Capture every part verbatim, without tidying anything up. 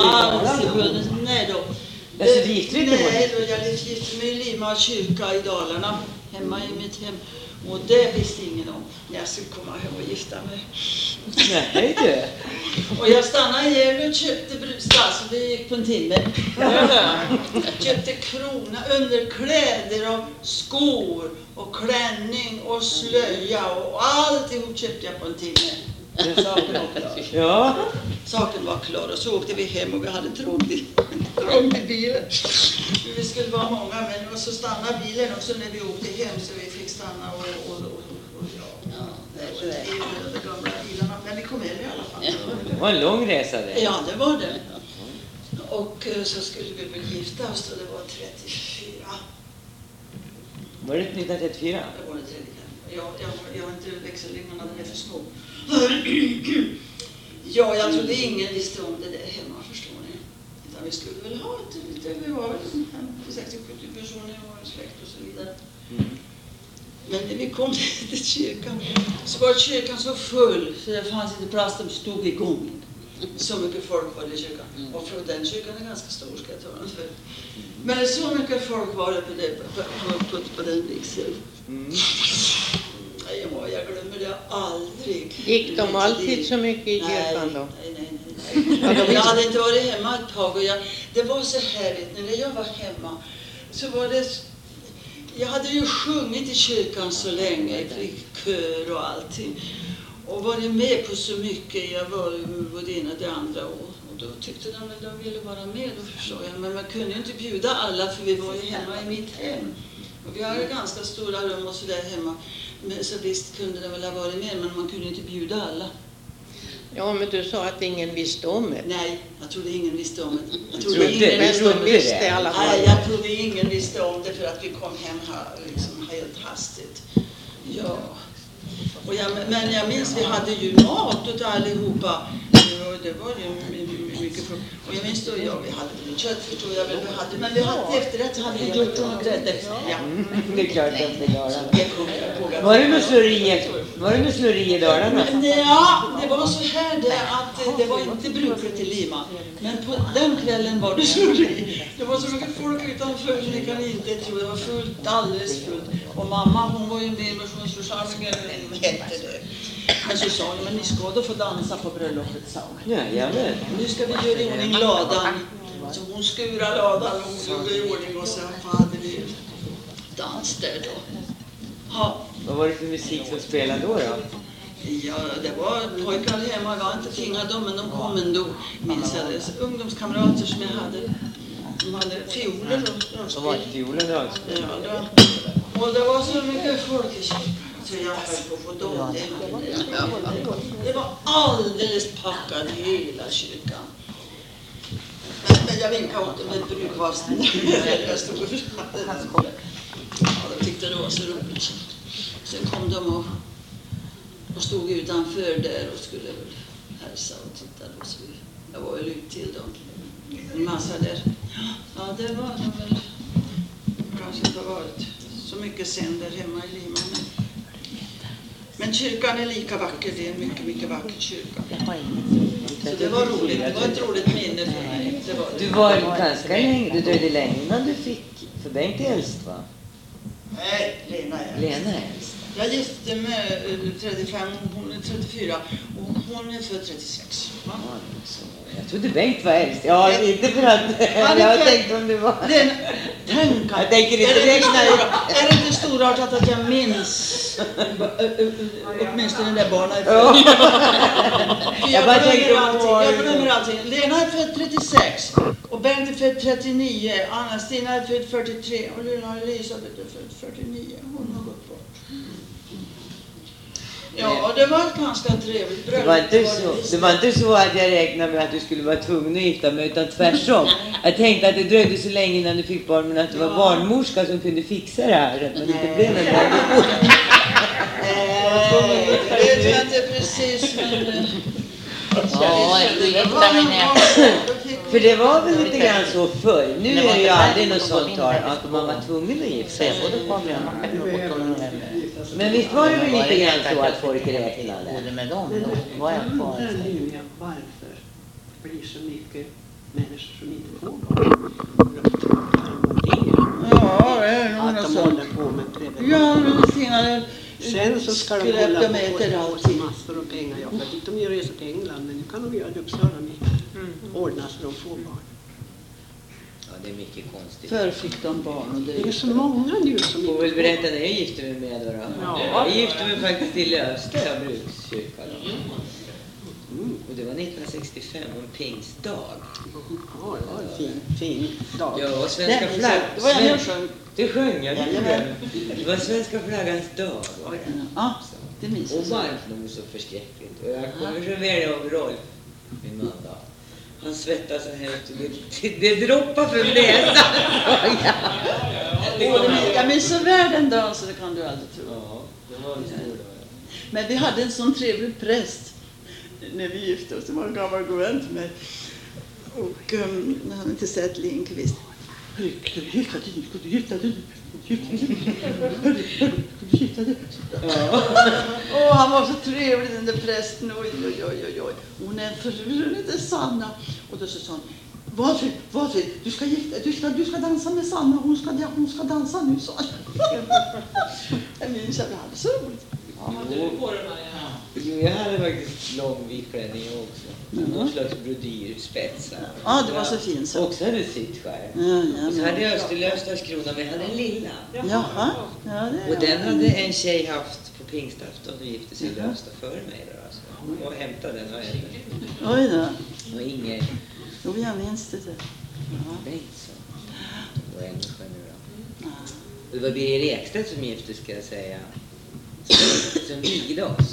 alls i Nej då. Alltså, du gifte dig inte? Nej då, jag gifte mig i Lima kyrka i Dalarna. Hemma i mitt hem. Och det visste ingen om när jag skulle komma hem och gifta mig. Nej du. Och jag stannade i Gävle och köpte brudstass. Så det gick på en timme. Jag köpte krona, underkläder och skor och klänning och slöja. Och alltihop köpte jag på en timme. Saken var klar. Ja. Saken var klar och så åkte vi hem och vi hade trångt i, trångt i bilen. Vi skulle vara många men och så stannade bilen också när vi åkte hem så vi fick stanna och, och, och, och ja. ja det var det. De gamla bilarna. Men vi kom hem i alla fall. Det var en lång resa det. Ja, det var det. Och så skulle vi väl gifta oss och det var trettiofyra. Var det nittonhundratrettiofyra? Det var det trettiofem. Jag, jag, jag har inte växellingarna, den är för små. Ja, jag trodde ingen visste om det där hemma, förstår ni. Utan vi skulle väl ha ett lite, vi var väl femtio sextio sjuttio personer i vår släkt och så vidare. Mm. Men när vi kom till kyrkan så var kyrkan så full så det fanns inte plats, de stod igång. Så mycket folk var det i kyrkan. Mm. Och för den kyrkan är ganska stor, ska jag ta den för. Men det är så mycket folk var det på, det, på, på, på, på den vigseln. Mm. Ja, jag glömmer det aldrig. Gick de alltid så mycket i kyrkan då? Nej, nej, nej. nej. Jag hade inte varit hemma ett tag och jag, det var så härligt. När jag var hemma så var det... Jag hade ju sjungit i kyrkan så länge, i kör och allting. Och varit med på så mycket. Jag var både ena och det andra. Och, och då tyckte de att de ville vara med, då förstår jag. Men man kunde ju inte bjuda alla för vi var ju hemma i mitt hem. Och vi hade ganska stora rum och så där hemma. Men så visst kunde det väl ha varit med, men man kunde inte bjuda alla. Ja, men du sa att ingen visste om det. Nej, jag trodde ingen visste om det. Jag trodde trodde ingen visste om det. Visste i alla fall. Nej, jag trodde ingen visste om det för att vi kom hem här liksom helt hastigt. Ja. Och jag, men jag minns vi hade ju mat åt allihopa. Det var ju mycket folk. Och jag minns då, ja, vi hade väl kött förstår jag väl vi hade. Men vi hade efterrätt så hade vi gjort och grädde. Ja. Mm, det är klart att det är Var det något slurri, var det något slurri i Dalarna? Ja, det var så här det att det var inte brukligt i Lima. Men på den kvällen var det slurri. Det var så mycket folk utanför så ni kan inte tro. Det var fullt, alldeles fullt. Och mamma hon var ju med i missionsförsamlingen, hette det. Men så sa hon, men ni ska då få dansa på bröllopet, sa hon. Ja, jamen. Nu ska vi göra i ordning ladan. Så hon skurade ladan och hon gjorde i ordning och sen hade vi dans där då. Ja. Vad var det för musik som spelade då då? Ja, det var pojkar hemma, jag var inte finga dem, men de kom ändå, minns jag det. Ungdomskamrater som jag hade, de hade fioler och de var fioler och ja, då. Och det var så mycket folk i kyrkan. Så jag höll på att få dem. Det var alldeles packat i hela kyrkan. Men, men jag vinkade åt dem med brukvasten. Jag stod och ja, de tyckte det var så roligt. Sen kom de och, och stod utanför där och skulle väl hälsa och titta. Och så jag var ju ut till dem. En massa där. Ja, det var de väl. Kanske inte varit så mycket sen där hemma i Lima. Men kyrkan är lika vacker, det är en mycket, mycket vacker kyrka. Så det var roligt, det var ett roligt minne för mig. Det var det. Du var ganska länge, du dröjde länge innan du fick, för Bengt är äldst va? Nej, Lena är äldst. Lena är äldst. Jag gifte med trettiofem, hon är trettiofyra och hon är född trettiosex. Ja. Jag trodde Bengt var äldst. Ja, inte för att jag tänkte om det var... Lena, tänk, jag tänker inte är, det räkna stora, är det inte storartat att jag minns åtminstone den där barnen? Ja. jag, bara glömmer allting, jag glömmer allting. Lena är född trettiosex och Bengt är född trettionio. Anna-Stina är född fyrtiotre och Lena Elisabeth är född fyrtionio. Hon har gått bort. Ja, det var ett ganska trevligt bröllop. Det var, inte så, det var inte så att jag räknade med att du skulle vara tvungen att gifta mig, utan tvärtom. Jag tänkte att det dröjde så länge innan du fick barn, men att det var ja. barnmorska som kunde fixa det här. Att man inte blev en där. Nej, det vet jag inte precis, men... Ja, jag gifta mig när För det var väl lite grann så förr. Nu är det ju aldrig något sånt tal att man var tvungen att gifta sig. Men visst var det väl lite grann så att folk räknade? Både med dem då var jag kvar. Varför blir så mycket människor som inte får barn. Ja, det är nog Att något de sånt. håller på med prevention. Ja, men Stina, Sen så ska de skräp hålla de på äter och allting. få massor av pengar. Ja, för att de gör resor till England, men nu kan de göra det i Uppsala med. Ordna så de får barn. Ja, det är mycket konstigt. Förr fick de barn och Det är det. så många nu som Får väl inte berätta när jag gifte mig med då. då. Ja. Jag gifte mig faktiskt i Lövsta brukskyrka då. Mm. Och det var nittonhundrasextiofem, en pingstdag. Ja, det var en fin, fin dag. Ja, och svenska Det, flagg... det var jag sven- som sjöng. Det sjöng jag. Jajamän. Det var svenska flaggans dag. Var det. Ja, det minns Och jag. varmt nog så förskräckligt. Och jag kommer så väl ihåg Rolf, min man då. Han svettas så hemskt och det, det droppar för näsan. Och det- Jag minns så väl den dagen så det kan du aldrig tro. Ja, det var en stor dag. Men vi hade en sån trevlig präst när vi gifte oss. Det var en gammal god vän till mig. Och um, han hade inte sett Lindqvist. Hörru, ska du gifta dig? Ska du gifta dig? Gifta dig? Hörru, hörru, ska du gifta dig? Och han var så trevlig den där prästen. Oj, oj, oj, oj, oj. Hon är frun inte Sanna. Och då så sa han, Valfrid, Valfrid, du ska gifta, du ska, du ska dansa med Sanna. Hon ska, hon ska dansa nu, sa han. Jag minns att vi hade så roligt. Jo, jag hade faktiskt lång vit klänning också. Någon slags brodyrspetsar. Ja, det var så fint så. Också hade sytt själv. Ja, ja, Och så men- hade jag Österlövstads krona, men jag hade en lilla. Jaha. Ja, det Och den hade en tjej haft på pingstafton och gifte sig i Lövsta före mig då. Alltså. Och hämtade den och henne. Oj då. Och Inger Jo, jag minns det. Ja. Bengtsson. Och Ännesjö nu då. Ja. Och det var Birger Ekstedt som gifte, ska jag säga. Som, som vigde oss.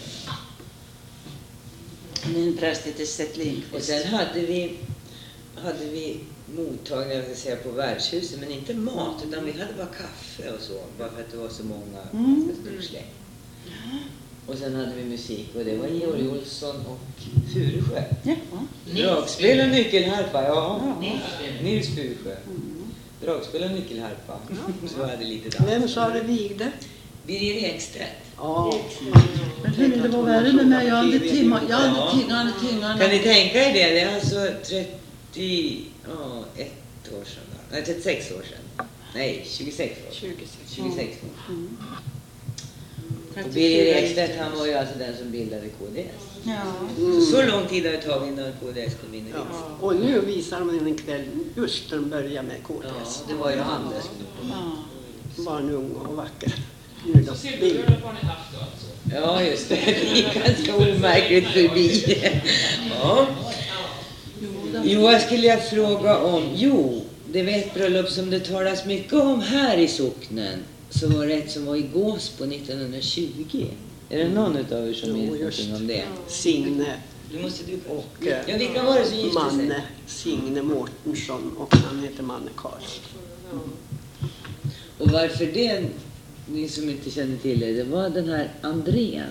Min präst heter Seth Och Lindqvist. sen hade vi, hade vi mottagningar, jag ska säga, på värdshuset, men inte mat, utan vi hade bara kaffe och så, bara för att det var så många, Mm. ganska stor släkt. Och sen hade vi musik, och det var Georg Olsson och Furusjö. Ja. Dragspel och nyckelharpa, ja. Nils Furusjö. Dragspel och nyckelharpa. Så hade lite dans. Vem sa det vigde? Birger Ekstedt. Ja. Men hur det var värre med mig. Jag hade timmar, jag hade tingarna, tingarna. Kan ni tänka er det? Det är alltså trettioett år sedan. då. Nej, trettiosex år sedan. Nej, tjugosex år. tjugosex år. Mm. Och Birger Ekstedt, han var ju alltså den som bildade K D S. Ja. Mm. Så lång tid har det tagit innan K D S kom in i Ja. riksdagen. Och nu visar de en kväll just när de börjar med K D Ja, S. det var ju han där. Ja. Var en ung och vacker. Nu då. Ja, just det. Det gick ganska omärkligt förbi. Ja. Jo, vad skulle jag fråga om? Jo, det var ett bröllop som det talas mycket om här i socknen. Så var det ett som var i Gåsbo nittonhundratjugo. Är det någon utav er som Jo, vet just. någonting om det? Signe Nu måste du... och eh, Ja, vilka var det som gifte sig? Manne. Signe Mårtensson och han heter Manne Karlsson. Och varför det, ni som inte känner till det, det var den här Andrén.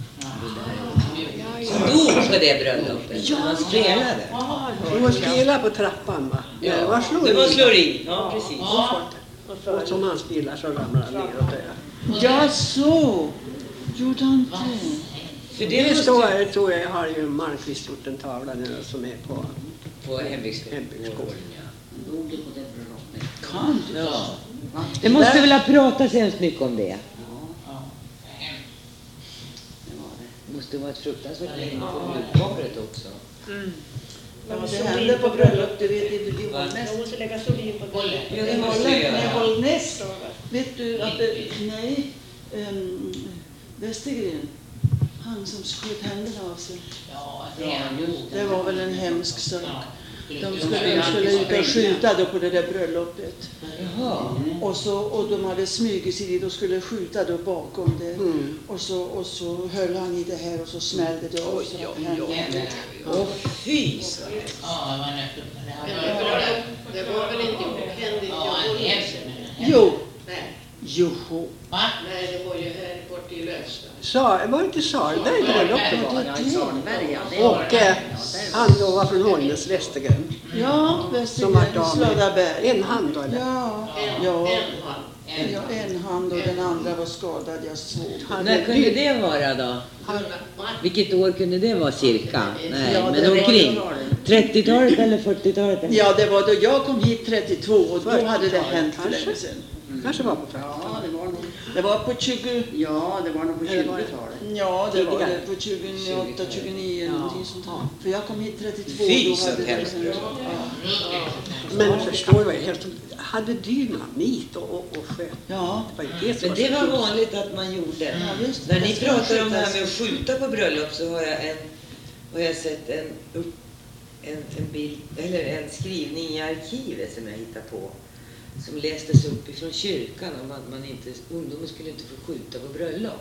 Som dog på det bröllopet. Ja, han spelade. Hon spelade på trappan, va? Ja, Det var slå det var in. slår i. Ja, precis. Och som han spelar så ramlar han ner och dör. Ja, så. Gjorde han det? För det Det måste står, tror jag, har ju Malmqvist gjort en tavla nu som är på på hembygdsgården. Hembygdsgården. Kan du? Ja. Det måste väl ha pratats hemskt mycket om det. Det måste vara ett fruktansvärt länge på brudparet också. Ja, det hände på bröllop, du vet, i i Bollnäs. Jag måste lägga solin på bollen. Ja, det I måste Bollnäs, jag nej, göra. Bollnäs. Vet du att det, nej, um, Westergren, han som sköt händerna av sig. Ja, det Det var väl en hemsk sak. De skulle, de skulle ut och skjuta då på det där bröllopet. Jaha. Och, så, och de hade smugit sig dit och skulle skjuta då bakom det. Mm. Och, så, och så höll han i det här och så smällde det av sig. Åh, fy så. Ja, det var nästan. Det var väl inte ohändigt? Ja, en häst. Jo, Nej, joho. Va? nej, det var ju här borta i Lövsta. Sa, var det inte Salberg bröllopet var? Ja, i Salberg, ja. Och eh, han då var från Holmes, Västergren. Ja, Som Westergren, vart av med Slödaberg. en hand då, eller? Ja, En, ja. en hand. Ja, en hand och den andra var skadad, jag såg. Han När är kunde dyr. det vara då? Han, Vilket år kunde det vara cirka? Nej, Ja, men det var- omkring. trettiotalet eller fyrtiotalet? Eller? Ja, det var då jag kom hit trettiotvå och då hade det hänt för länge sedan. Kanske var på fyrtiotalet. Ja, det var nog. Det var på tjugo... Ja, det var nog på tjugotalet. Ja, det var Tidigare. det på tjugoåtta, tjugonio eller någonting sånt här. För jag kom hit trettiotvå och Fy, då så hade det hemskt. sen... Ja. Men förstår du, helt hade dynamit och, och, och sköt. Ja. Det var ju det som Men det så var kul. vanligt att man gjorde. Ja, just det. När ni Det ska pratar om det här skjutas. med att skjuta på bröllop så har jag, en, har jag sett en, upp, en, en, bild, eller en skrivning i arkivet som jag hittade på. Som lästes upp ifrån kyrkan om att man inte, ungdomen skulle inte få skjuta på bröllop.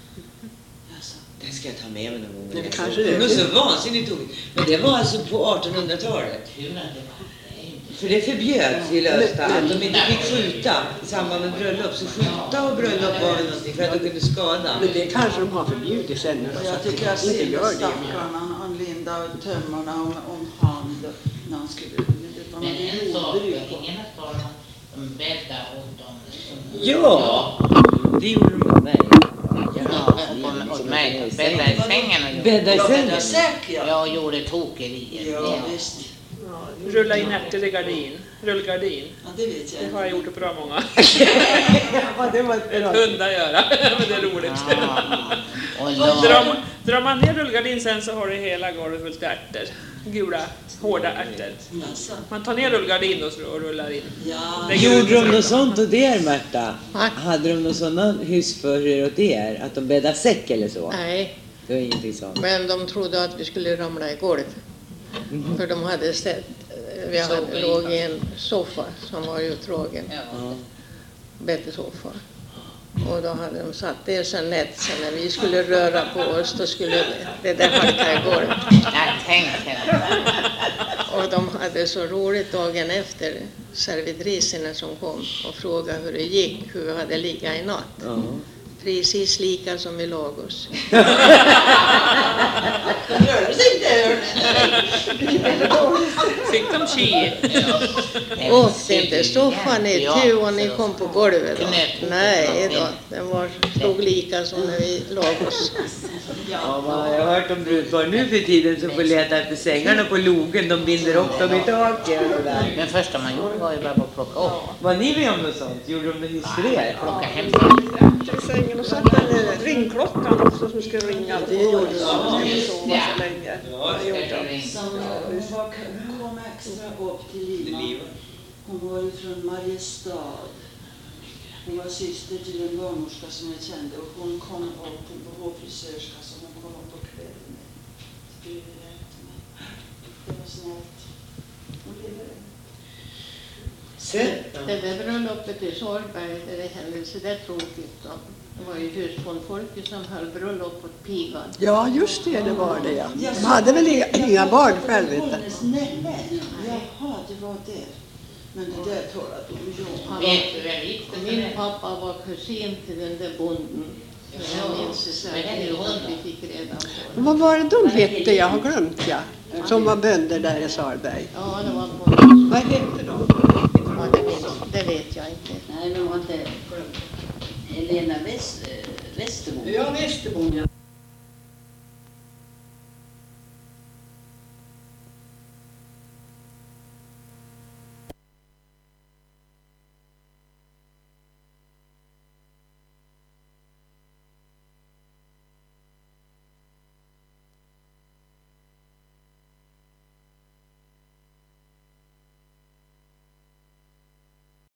Jaså. Den ska jag ta med mig någon gång. Nej, Det kanske det. det var så vansinnigt tokigt. Men det var alltså på artonhundratalet. Tur att det var det. För det förbjöds i Lövsta att de inte fick skjuta i samband med bröllop. Så skjuta och bröllop var väl någonting för att de kunde skada. Men det kanske de har förbjudit sen nu. Och Så jag att tycker jag de inte ser gör det det. stackarna, han Linda och tömmarna om, om hand när han skulle... Det var Men något en sak, jordbruk. ingen har talat om bädda åt dem. Ja, det gjorde de åt mig. Ja, åt- åt mig. Bädda i sängen och gjorde. Bädda i Ja, sängen. bädda säck, ja. Jag gjorde tokerier. Ja, visst. Rulla in ärtor i gardin. Rullgardin. Ja, det vet jag Det inte. har jag gjort bra många. Ja, det var ett Det bra. kunde jag göra, men det är roligt. Ja. Och Drar, lag. drar man ner rullgardin sen så har du hela golvet fullt ärtor. Gula, hårda ärtor. Jaså. Man tar ner rullgardin och så- och rullar in. Ja. Lägger ut Gjorde de så- något sånt åt er, Märta? Va? Hade de någon sådana husförhör åt er? Att de bäddade säck eller så? Nej, Det var ingenting sånt. men de trodde att vi skulle ramla i golv. För de hade sett, vi hade låg i en soffa som var utdragen, Ja. bäddesoffa. Och då hade de satt det så nätt så när vi skulle röra på oss då skulle det, det där halka i golvet. Jag tänkte Och de hade så roligt dagen efter, servitriserna som kom och frågade hur det gick, hur vi hade legat i natt. Ja. Precis lika som vi lag oss. De rörde sig inte. Fick de ki? Åkte inte soffan i tu och ni kom på golvet då? Knäpp. Nej då, den var, stod lika som när vi lag oss. Ja, man har ju hört om brudpar nu för tiden som får leta efter sängarna på logen. De binder upp dem i taket och så där. Men första man gjorde var ju bara att plocka upp. Var ni med om något sånt? Gjorde de det hos er? Plocka hem. I sängen och satt en ringklockan också som skulle ringa. Det gjorde de. Sova så länge. Det gjorde de. Som hon var, hon kom extra upp till Lima. Hon var ju från Mariestad. Hon var syster till en barnmorska som jag kände och hon kom upp på hårfrisörska så hon kom upp på kvällen. Skulle rätta mig. Det var snällt. Hon ville det. Sen, Det där bröllopet i Sorberg, där det hände så där tråkigt då. Det var ju husbondfolket som höll bröllop åt pigan. Ja, just det, det var det ja. De hade väl inga, inga barn själv inte. Nej, nej. Jaha, det var det. Men det där talade om jag. Han Vet var, du vem gick det min med? pappa var kusin till den där bonden. Jag minns det så här nu att vi fick reda på det. Vad var det de hette? Jag har glömt ja. Som var bönder där i Sarberg. Ja, det var på Vad hette de? ja, det, vet, det vet jag inte. Nej, men var inte Helena West, Westerbo. Ja, Västerbon ja.